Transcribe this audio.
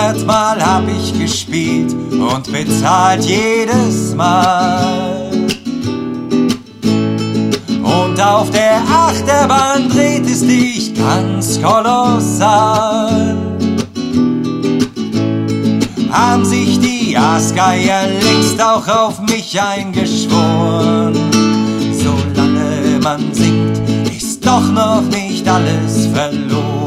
100-mal hab ich gespielt und bezahlt jedes Mal. Und auf der Achterbahn dreht es dich ganz kolossal. Haben sich die Aasgeier längst auch auf mich eingeschworen. Solange man singt, ist doch noch nicht alles verloren.